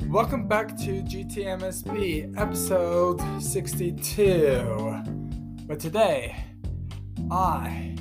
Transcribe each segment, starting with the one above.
Welcome back to GTMSP episode 62. But today, I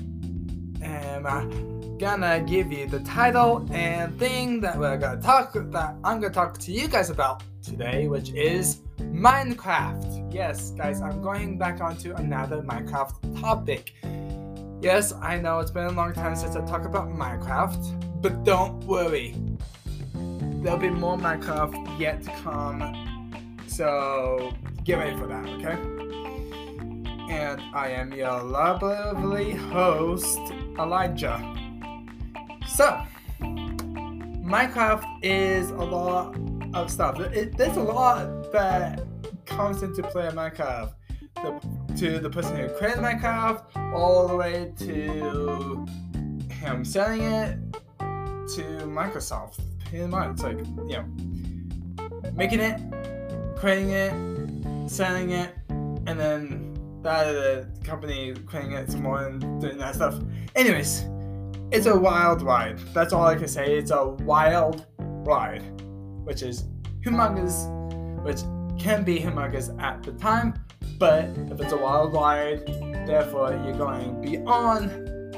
am gonna give you the title and thing that I'm gonna talk to you guys about today, which is Minecraft. Yes, guys, I'm going back onto another Minecraft topic. Yes, I know it's been a long time since I talked about Minecraft, but don't worry. There'll be more Minecraft yet to come, so get ready for that, okay? And I am your lovely host, Elijah. So, Minecraft is a lot of stuff. There's a lot that comes into play in Minecraft. To the person who created Minecraft, all the way to him selling it to Microsoft. Pretty much, like, making it, creating it, selling it, and then the company creating it some more and doing that stuff. Anyways, it's a wild ride. That's all I can say. It's a wild ride, which is humongous, which can be humongous at the time, but if it's a wild ride, therefore you're going beyond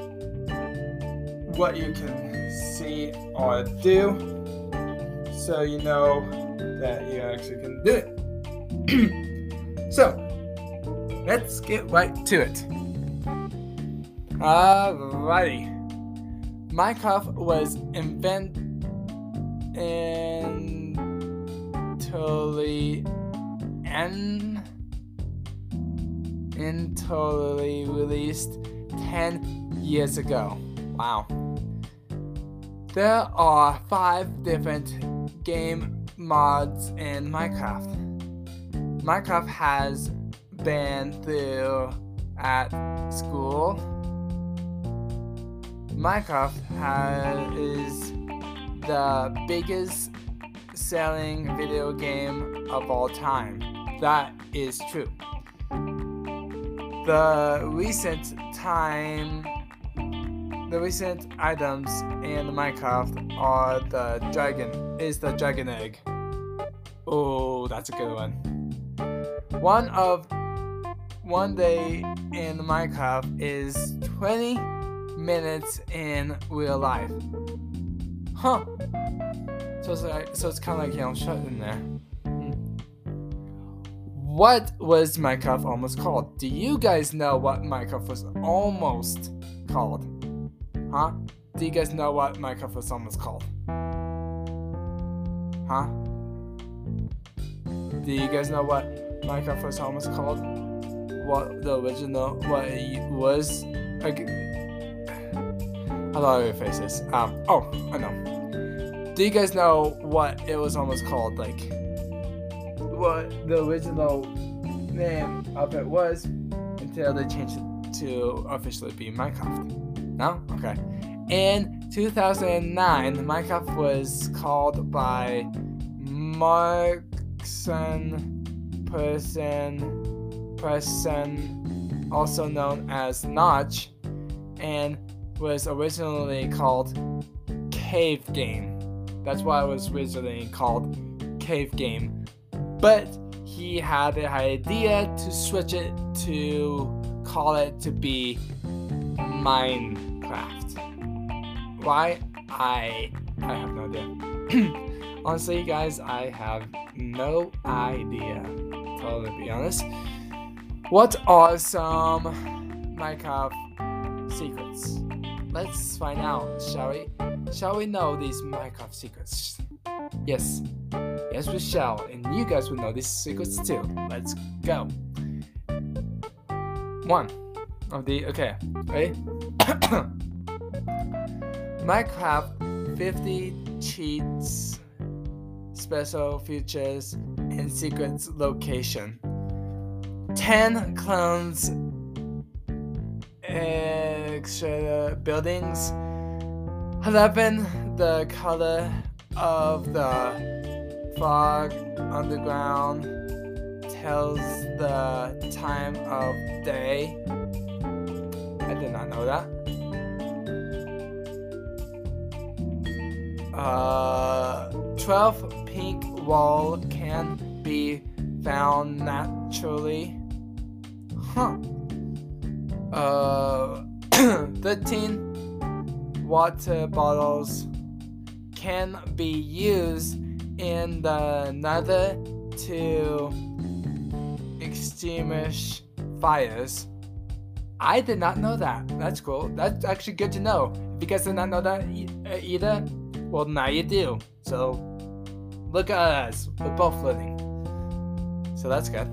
what you can see or do. So you know that you actually can do it. So, let's get right to it. Alrighty. Minecraft was totally released 10 years ago. Wow. There are 5 different game mods in Minecraft. Minecraft has been through at school. Minecraft is the biggest selling video game of all time. That is true. The recent items in Minecraft are the dragon egg. Oh, that's a good one. One day in Minecraft is 20 minutes in real life. Huh. So it's kind of like, shut in there. What was Minecraft almost called? Do you guys know what Minecraft was almost called? Huh? Do you guys know what Minecraft was almost called? Huh? Do you guys know what Minecraft was almost called? What the original, what it was? Like, how do I rephrase this? Oh, I know. Do you guys know what it was almost called? Like, what the original name of it was until they changed it to officially be Minecraft? No? Okay. In 2009, Minecraft was called by Markson Person, also known as Notch, and was originally called Cave Game. That's why it was originally called Cave Game. But he had the idea to switch it to call it to be Minecraft. Why? I have no idea. Honestly, guys, I have no idea. To be honest. What are some Minecraft secrets? Let's find out, shall we? Shall we know these Minecraft secrets? Yes. Yes, we shall. And you guys will know these secrets too. Let's go. Okay, ready? Minecraft 50 cheats, special features, and secrets location. 10 clones, extra buildings. 11 the color of the fog underground tells the time of day. I did not know that. 12 pink wall can be found naturally. 13 water bottles can be used in the nether to extinguish fires. I did not know that. That's cool. That's actually good to know. If you guys did not know that either, well, now you do. So look at us. We're both learning. So that's good.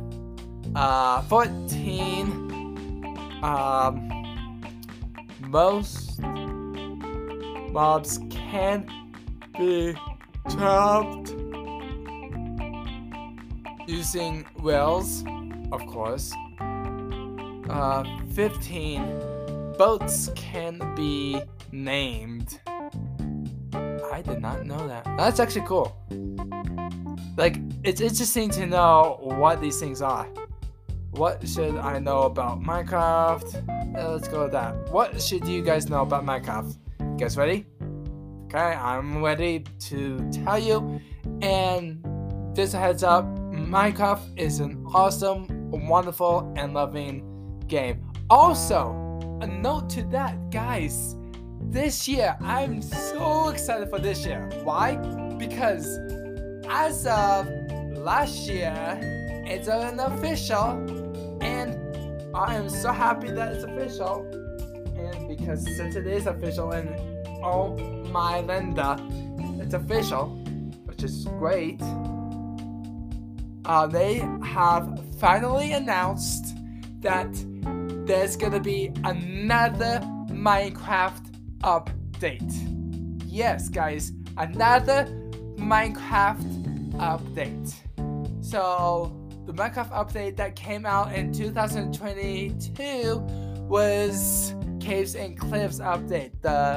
14. Most mobs can be trapped using wells, of course. 15 boats can be named. I did not know that. That's actually cool. Like, it's interesting to know what these things are. What should I know about Minecraft? Let's go with that. What should you guys know about Minecraft? You guys ready? Okay, I'm ready to tell you. And just a heads up, Minecraft is an awesome, wonderful, and loving game. Also, a note to that, guys. This year, I'm so excited for this year. Why? Because as of last year, it's an official, and I am so happy that it's official. And because since it is official, and oh my Linda, it's official, which is great. They have finally announced that there's gonna be another Minecraft update. Yes, guys, another Minecraft update. So the Minecraft update that came out in 2022 was Caves and Cliffs update.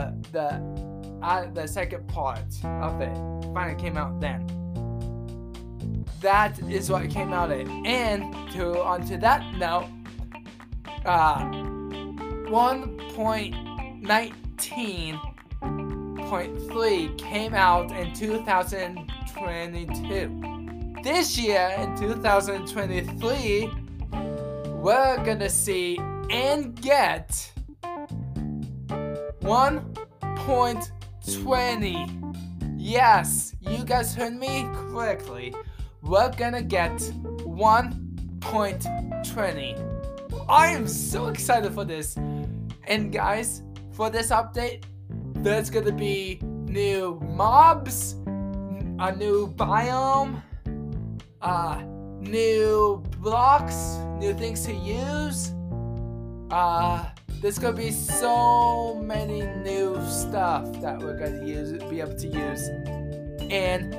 The second part of it finally came out then. That is what came out in. And onto that note, 1.19.3 came out in 2022. This year, in 2023, we're gonna see and get 1.20. Yes, you guys heard me correctly. We're gonna get 1.20. I am so excited for this. And guys, for this update, there's gonna be new mobs, a new biome, new blocks, new things to use. There's gonna be so many new stuff that we're gonna be able to use in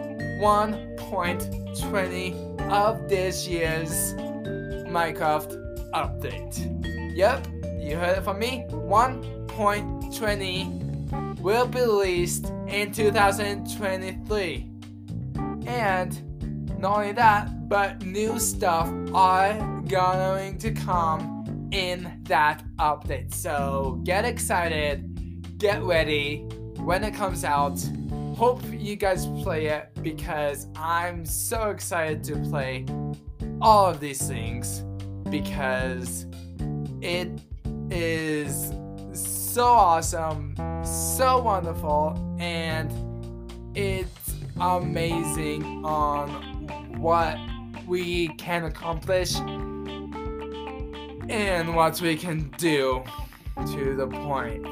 1.20 of this year's Minecraft update. Yep, you heard it from me. 1.20 will be released in 2023. And not only that, but new stuff are going to come in that update. So get excited, get ready when it comes out. Hope you guys play it because I'm so excited to play all of these things because it is so awesome, so wonderful, and it's amazing on what we can accomplish and what we can do to the point.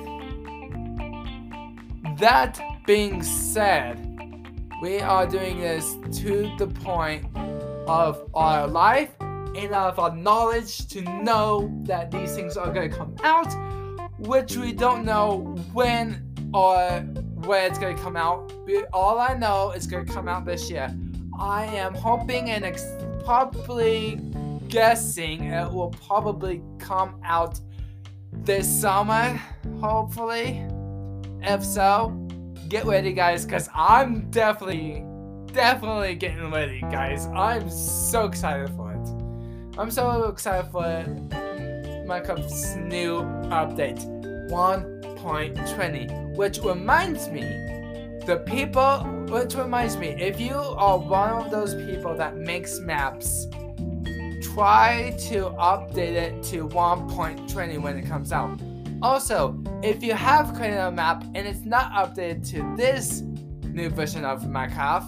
That being said, we are doing this to the point of our life and of our knowledge to know that these things are going to come out, which we don't know when or where it's going to come out. But all I know is going to come out this year. I am hoping and probably guessing it will probably come out this summer, hopefully. If so, get ready, guys, because I'm definitely getting ready, guys. I'm so excited for it. I'm so excited for Minecraft's new update, 1.20, which reminds me, the people which reminds me, if you are one of those people that makes maps, try to update it to 1.20 when it comes out. Also, if you have created a map and it's not updated to this new version of Minecraft,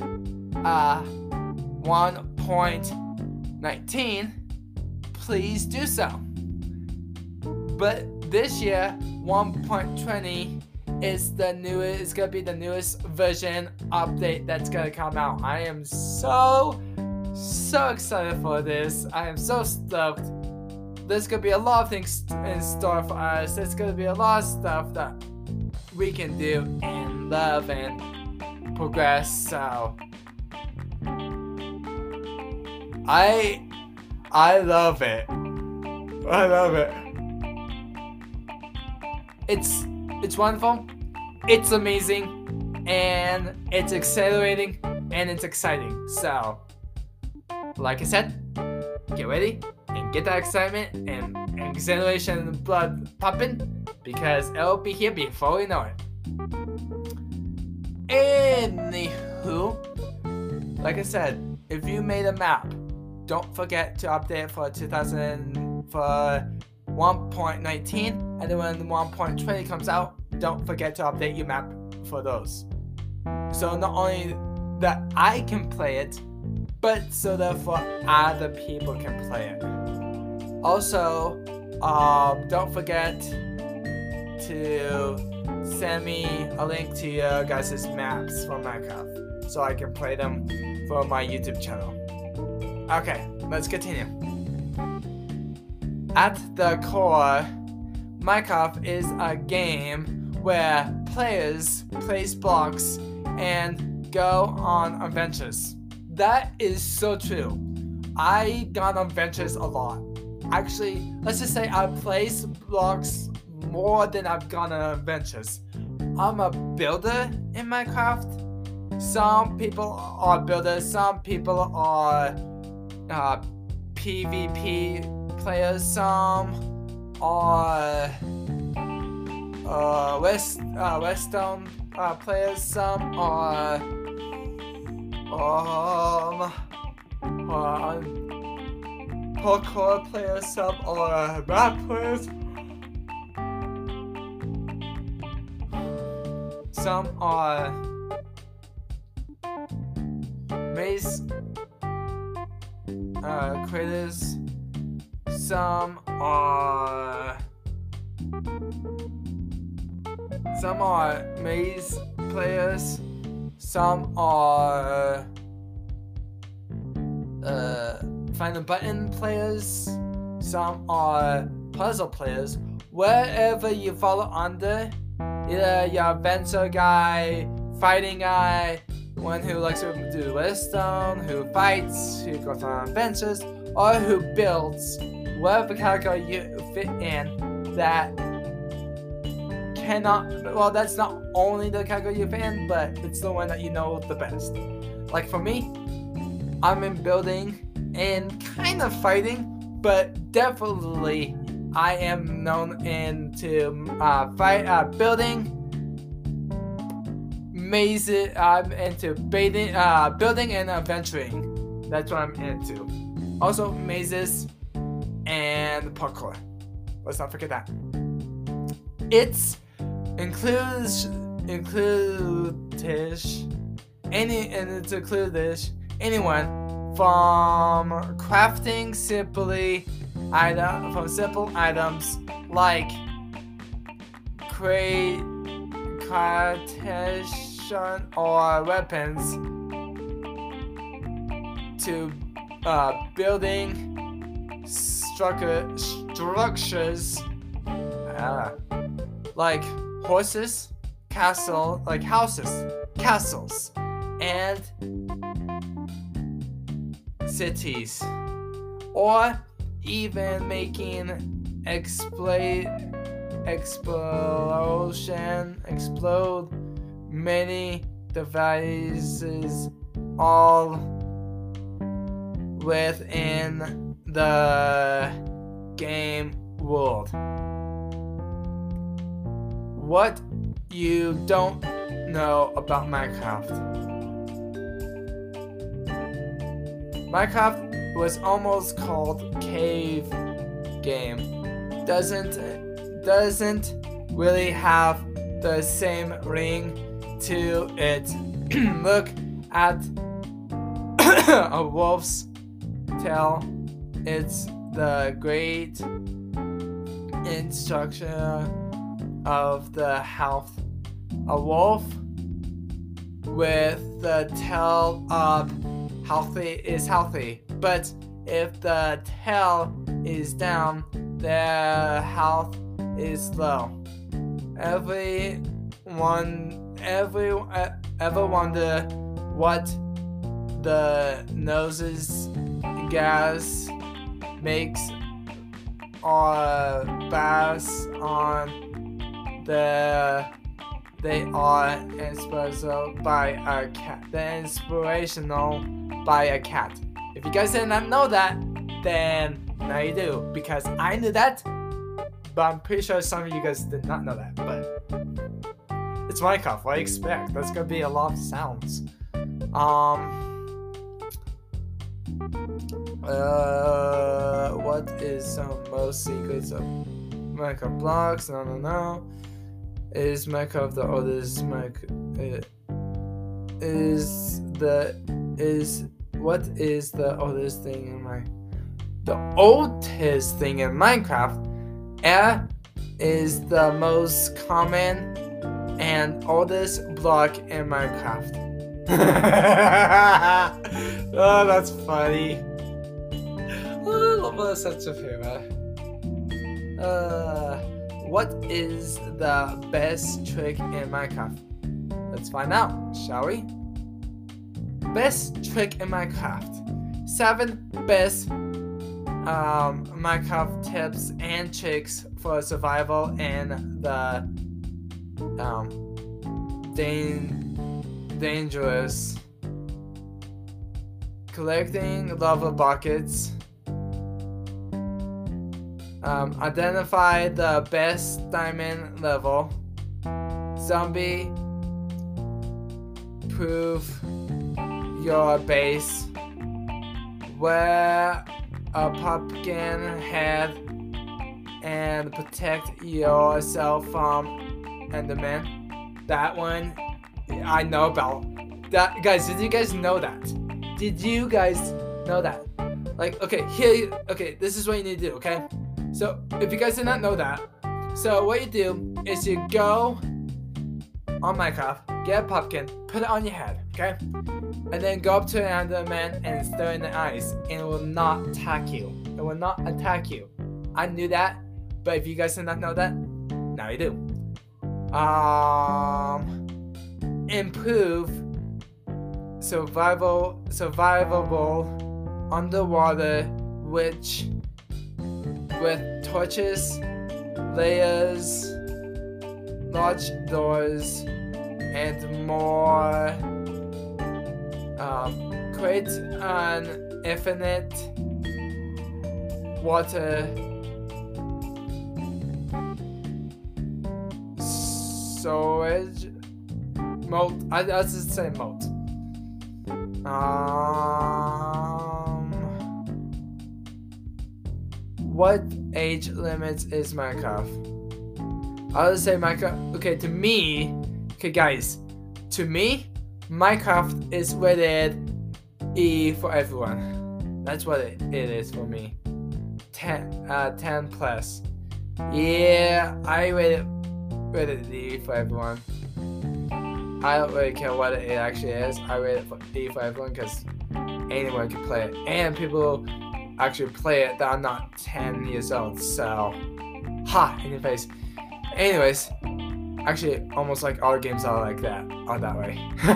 1.19, please do so. But this year, 1.20 is the newest. It's gonna be the newest version update that's gonna come out. I am so excited for this. I am so stoked. There's gonna be a lot of things in store for us. There's gonna be a lot of stuff that we can do and love and progress. So I love it. I love it. It's wonderful. It's amazing, and it's accelerating, and it's exciting. So, like I said, get ready and get that excitement and exhilaration blood popping, because it'll be here before we know it. Anywho, like I said, if you made a map, don't forget to update it for 1.19, and then when 1.20 comes out, don't forget to update your map for those. So not only that I can play it, but so therefore other people can play it. Also, don't forget to send me a link to your guys' maps for Minecraft so I can play them for my YouTube channel. Okay, let's continue. At the core, Minecraft is a game where players place blocks and go on adventures. That is so true. I got on adventures a lot. Actually, let's just say I place blocks more than I've gone on adventures. I'm a builder in Minecraft. Some people are builders, some people are PvP players, some are Western players, some are parkour players, some are rap players, some are maze creators, some are maze players, some are find a button players, some are puzzle players. Wherever you fall under, either you're adventure guy, fighting guy, one who likes to do redstone, who fights, who goes on adventures, or who builds, whatever category you fit in, that that's not only the category you fit in, but it's the one that you know the best. Like for me, I'm in building and kind of fighting, but definitely I am known into building. I'm into building and adventuring. That's what I'm into. Also mazes and parkour. Let's not forget that. It's includes anyone from crafting simple items like creation or weapons to building structures like houses, castles, and cities, or even making explode many devices all within the game world. What you don't know about Minecraft? Minecraft was almost called cave game. Doesn't really have the same ring to it. Look at a wolf's tail. It's the great instruction of the health. A wolf with the tail up is healthy, but if the tail is down, their health is low. Ever wonder what the nose's gas makes or bass on they are inspirational by a cat. They're inspirational by a cat. If you guys did not know that, then now you do, because I knew that, but I'm pretty sure some of you guys did not know that. But it's Minecraft. What do you expect? That's gonna be a lot of sounds. What is some most secrets of Minecraft blocks? No. Is Minecraft the oldest what is the oldest thing in the oldest thing in Minecraft? Air is the most common and oldest block in Minecraft. Oh, that's funny. Oh, that's such a humor. What is the best trick in Minecraft? Let's find out, shall we? Best trick in Minecraft. 7 best Minecraft tips and tricks for survival in the dangerous. Collecting lava buckets. Identify the best diamond level. Zombie proof your base. Wear a pumpkin head and protect yourself from Enderman. That one I know about. That, guys, did you guys know that? Did you guys know that? Like, okay, this is what you need to do, okay? So, if you guys did not know that, so what you do is you go on Minecraft, get a pumpkin, put it on your head, okay? And then go up to an Enderman and stare in the eyes, and it will not attack you. It will not attack you. I knew that, but if you guys did not know that, now you do. Improve survivable underwater, which with torches, layers, large doors, and more. Create an infinite water storage moat. I just say moat. What age limit is Minecraft? I would say Minecraft. Okay, to me. Okay, guys. To me, Minecraft is rated E for everyone. That's what it is for me. 10 plus. Yeah, I rated E for everyone. I don't really care what it actually is. I rate it for E for everyone because anyone can play it, and people actually play it that are not 10 years old. So, in your face. Anyways, actually, almost like all games are like that, are that way.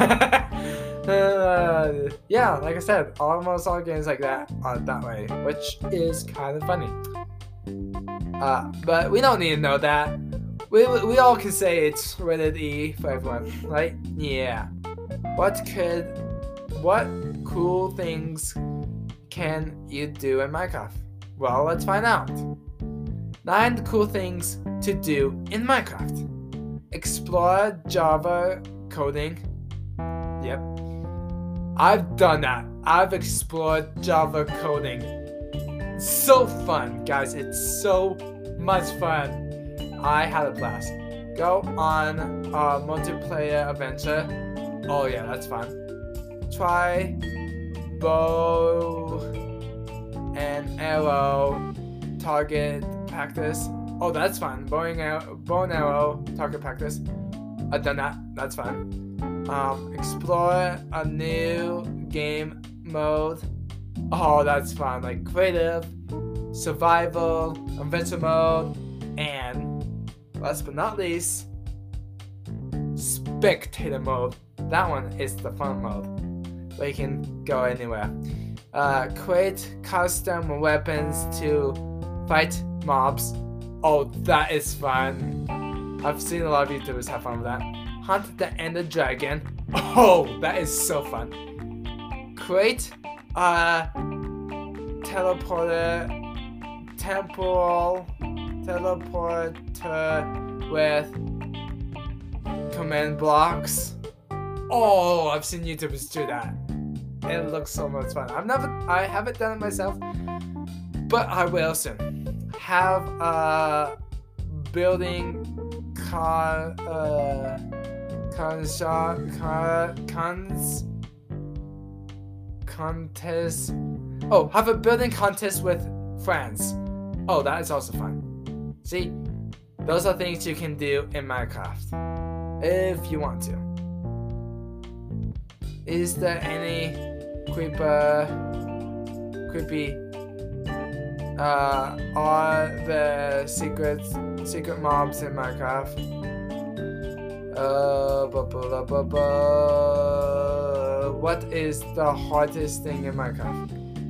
Yeah, like I said, almost all games like that are that way, which is kind of funny. But we don't need to know that. We all can say it's rated E for everyone, right? Yeah. What cool things can you do in Minecraft? Well, let's find out. 9 cool things to do in Minecraft. explore Java coding. Yep. I've done that. I've explored Java coding. So fun, guys. It's so much fun. I had a blast. Go on a multiplayer adventure. Oh yeah, that's fun. Try bow and arrow target practice. Oh, that's fun. Bow and arrow target practice. I've done that. That's fun. Explore a new game mode. Oh, that's fun. Like creative, survival, adventure mode, and last but not least, spectator mode. That one is the fun mode, where you can go anywhere. Create custom weapons to fight mobs. Oh, that is fun. I've seen a lot of YouTubers have fun with that. Hunt the Ender Dragon. Oh, that is so fun. Create a temporal teleporter with command blocks. Oh, I've seen YouTubers do that. It looks so much fun. I haven't done it myself, but I will soon. Have a building contest. Oh, have a building contest with friends. Oh, that is also fun. See, those are things you can do in Minecraft if you want to. Is there any creepy are the secret mobs in Minecraft? What is the hardest thing in Minecraft?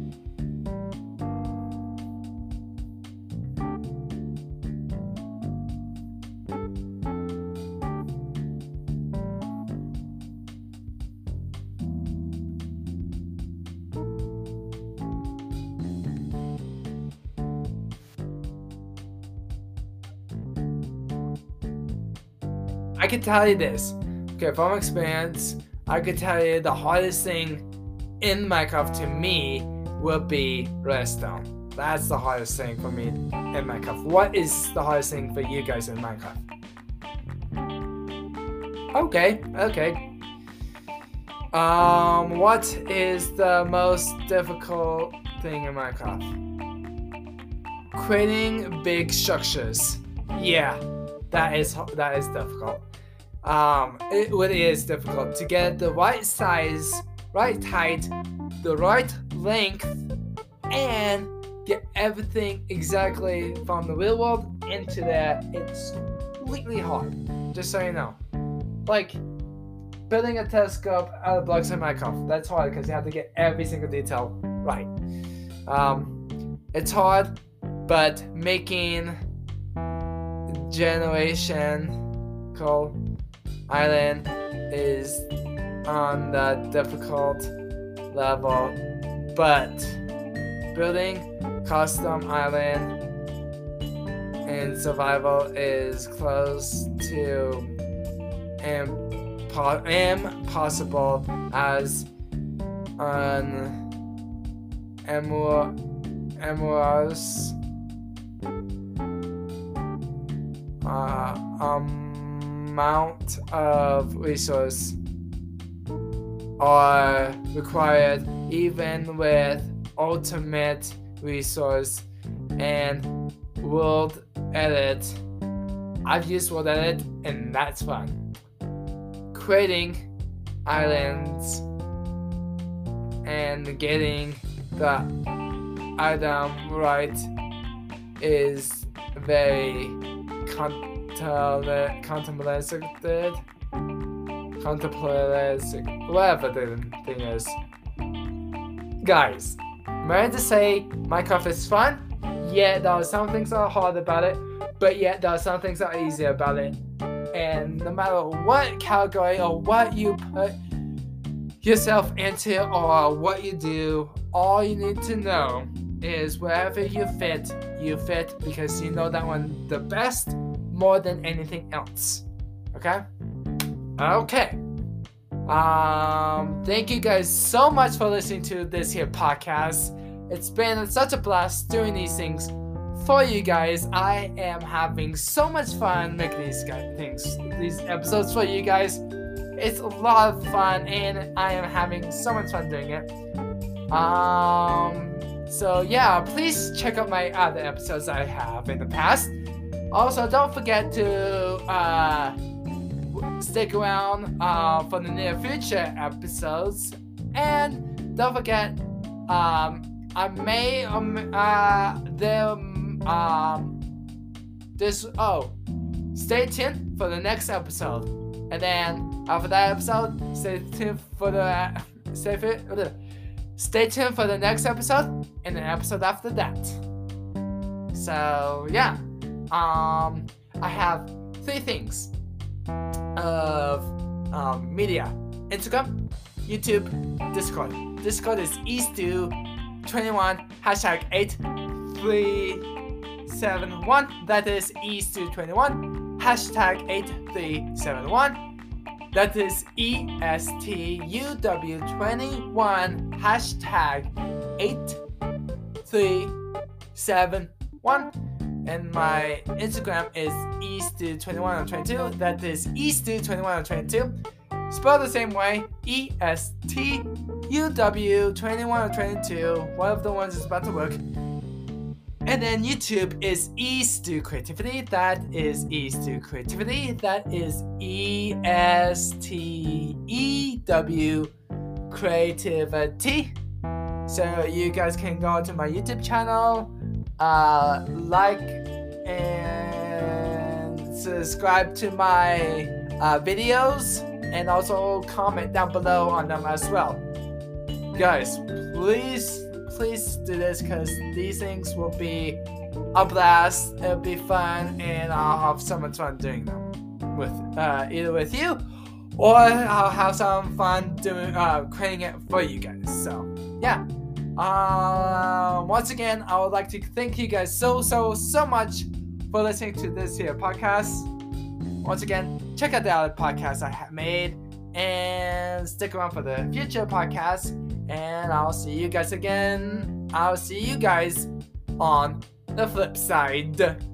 I can tell you this, okay, from experience, I could tell you the hardest thing in Minecraft to me will be redstone. That's the hardest thing for me in Minecraft. What is the hardest thing for you guys in Minecraft? Okay. What is the most difficult thing in Minecraft? Creating big structures. Yeah, that is difficult. It really is difficult to get the right size, right height, the right length, and get everything exactly from the real world into there. It's completely hard, just so you know. Like building a telescope out of blocks in Minecraft, that's hard because you have to get every single detail right. It's hard, but making generational island is on the difficult level, but building custom island in survival is close to impossible as an amorous amount of resources are required even with ultimate resource and world edit. I've used world edit and that's fun. Creating islands and getting the item right is very contemplative, whatever the thing is. Guys, may I just say Minecraft is fun? Yeah, there are some things that are hard about it, but yet there are some things that are easy about it. And no matter what category or what you put yourself into or what you do, all you need to know is wherever you fit because you know that one the best more than anything else. Okay? Okay? Okay. Thank you guys so much for listening to this here podcast. It's been such a blast doing these things for you guys. I am having so much fun making these episodes for you guys. It's a lot of fun, and I am having so much fun doing it. So yeah, please check out my other episodes I have in the past. Also, don't forget to stick around for the near future episodes, and don't forget stay tuned for the next episode, and then after that episode, stay tuned for the next episode and the episode after that. So yeah, I have 3 things of media: Instagram, YouTube, Discord. Discord is eastu21 #8371. That is eastu21 #8371. That is ESTUW21 #8371. And my Instagram is eastu2122. That is eastu2122. Spelled the same way, ESTUW2122. One of the ones is about to work. And then YouTube is Eastu Creativity. That is Eastu Creativity. That is ESTEW Creativity. So you guys can go to my YouTube channel, like and subscribe to my videos, and also comment down below on them as well. Guys, please do this, because these things will be a blast. It'll be fun, and I'll have so much fun doing them with either with you, or I'll have some fun doing creating it for you guys. So yeah. Once again, I would like to thank you guys so much for listening to this here podcast. Once again, check out the other podcasts I have made, and stick around for the future podcasts, and I'll see you guys again. I'll see you guys on the flip side.